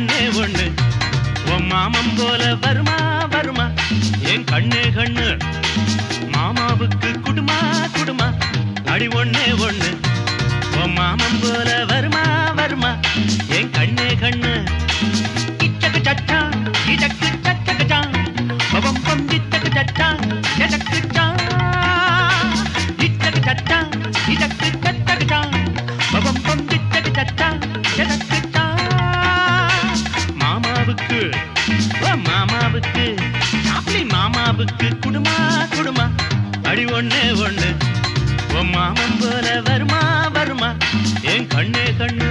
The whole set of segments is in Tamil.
ஒண்ணே ஒண்ணு உன் மாமன் போல வருமா வருமா என் கண்ணே கண்ணு மாமாவுக்கு குடுமா குடுமா அடி ஒண்ணே ஒண்ணு உன் மாமன் போல வருமா வருமா என் கண்ணே கண்ணு இச்சக்கு சச்சா இதக்கு சச்சகச்சா பவம் பம் இச்சக்கு சச்சா எதக்கு சா இச்சக்கு சச்சா இதக்கு சச்சகச்சா பவம் பம் இச்சக்கு சச்சா எதக்கு சா மாமாவுக்கு மாமாவுக்கு அப்படி மாமாவுக்கு குடுமா குடுமா அடி ஒண்ணே ஒண்ணு உன் மாமன் போல வருமா வருமா என் கண்ணே கண்ணு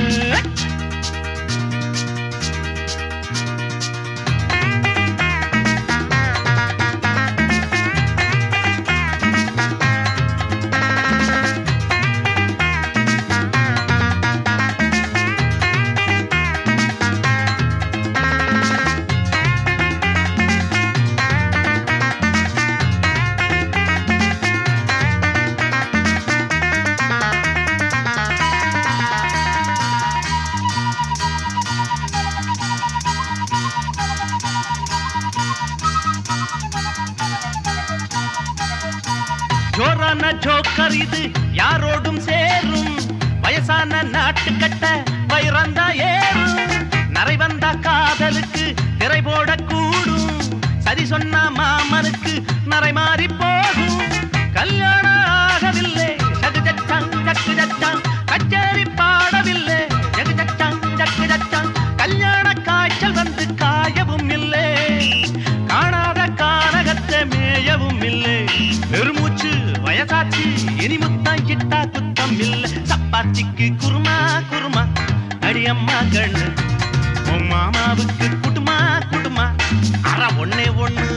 ஜோரான ஜோக்கர் இது யாரோடும் சேரும் வயசான நாட்டு கட்ட வைரந்தா ஏறும் நரை வந்தா காதலுக்கு திரை போட கூடும் சரி சொன்ன மாமனுக்கு நரை மாறி போகும் கல்யாணம் ஆகவில்லை சகு சச்சாங் சக்கு சச்சாங் கச்சேரி பாடவில்லை ஜகு சச்சாங் சக்கு சச்சாங் கல்யாண காய்ச்சல் வந்து காயவும் இல்லை காணாத கானகத்தை மேயவும் இல்லை பெருமூச்சு வயசாச்சு இனி முத்தம் கிட்டா குத்தம் இல்ல சப்பாத்திக்கு குருமா குருமா அடி அம்மா கண்ணு உன் மாமாவுக்கு குடுமா குடுமா அற ஒண்ணே ஒண்ணு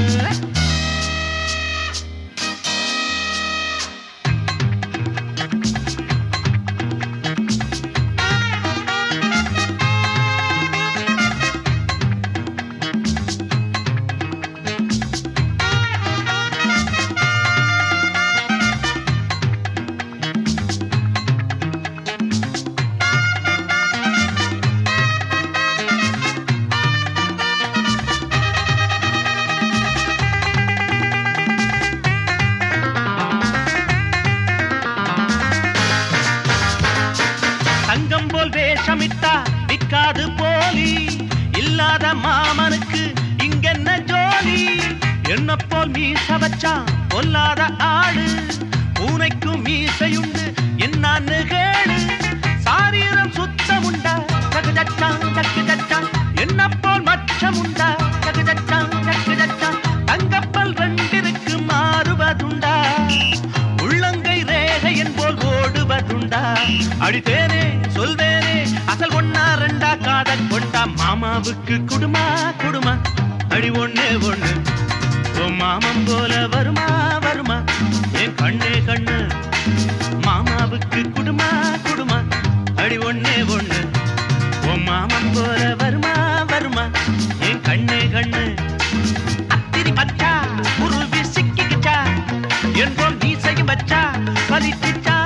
தங்கம் போல் வேஷமிட்டா விக்காது போலி இல்லாத மாமனுக்கு இங்கென்ன ஜோலி என்ன போல் மீச வச்சா பொல்லாத ஆடு பூனைக்கும் மீசையுண்டு என்னான்னு கேளு சாரீரம் சுத்தமுண்டா சகு சச்சாங் சக்கு சச்சாங் என்ன போல் மச்சமுண்டா சகு சச்சாங் சக்கு சச்சாங் தங்கப்பல் ரெண்டிற்கு மாறுவதுண்டா உள்ளங்கை ரேகையன் போல் ஓடுவதுண்டா அடித்தேனே சொல்வேனே அசல் ஒன்னா ரெண்டா காதல் கொண்டா மாமாவுக்கு குடுமா குடுமா அடி ஒண்ணே ஒண்ணு உன் மாமன் போல வருமா வருமா என் கண்ணே கண்ணு மாமாவுக்கு குடுமா குடுமா அடி ஒண்ணே ஒண்ணு உன் மாமன் போல வருமா வருமா என் கண்ணே கண்ணு அத்திரி பச்சா உருவி சிக்கிக்கிச்சா என் போல் மீசையும் வச்சா பலிச்சிச்சா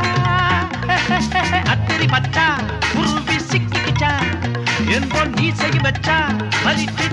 அத்திரி பச்சா உருவி சிக்கிக்கிச்சா என் போல் மீசையும் வச்சா பலிச்சு